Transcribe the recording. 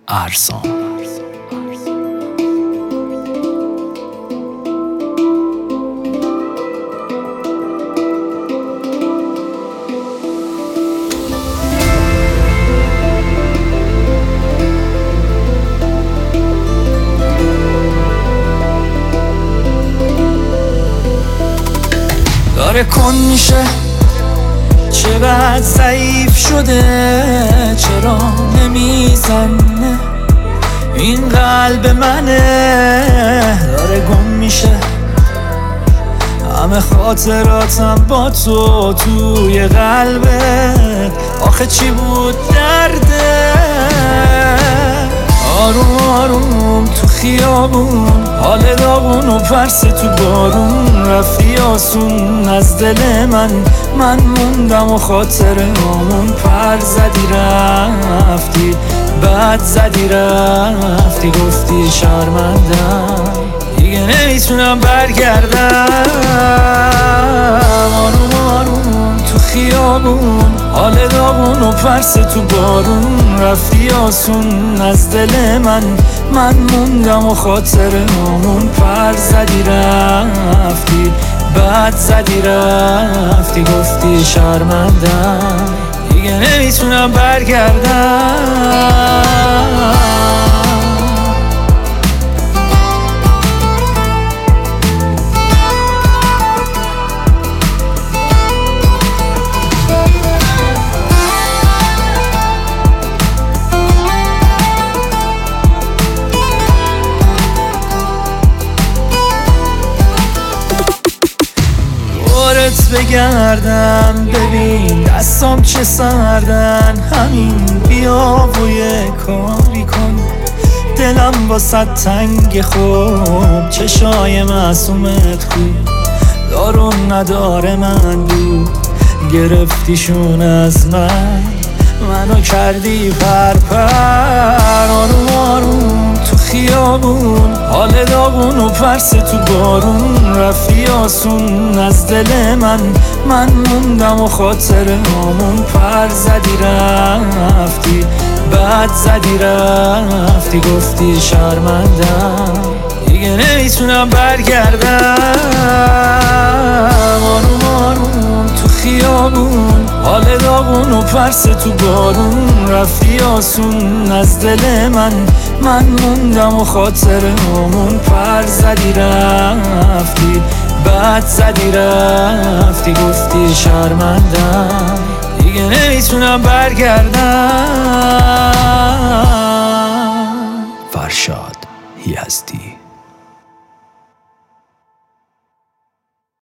ارسام. داره کن میشه، چقدر ضعیف شده، چرا نمیزنه این قلب منه. داره گم میشه، همه خاطراتم با تو توی قلبت. آخه چی بود درده؟ آروم آروم تو خیابون، حال داغون و پرس تو بارون. رفتی آسون از دل من موندم و خاطرامون. پر زدی رفتی، بعد زدی رفتی، گفتی شرمندم دیگه نمیتونم برگردم. آروم آروم تو خیابون، حال داغون و پرس تو بارون. رفتی آسون از دل من موندم و خاطرامون. پر زدی رفتی، بعد زدی رفتی، گفتی شرمندم دیگه نمیتونم برگردم. بگردم ببین دستام چه سردن، همین بیا و یه کاری کن. دلم واسه تنگ، خوب چشای معصومت خوب، دارون نداره من بود. گرفتیشون از منو کردی پرپر. آروم آروم تو خیابون، حال داغون و پرس تو بارون. رفتی آسون از دل من موندم و خاطرامون. پر زدی رفتی، بعد زدی رفتی، گفتی شرمندم دیگه نمیتونم برگردم. آروم آروم تو خیابون، حال داغون و پرس تو بارون. رفتی آسون از دل من موندم و خاطرامون. پر زدی رفتی، بعد زدی رفتی، گفتی شرمندم دیگه نمیتونم برگردم. فرشاد یزدی.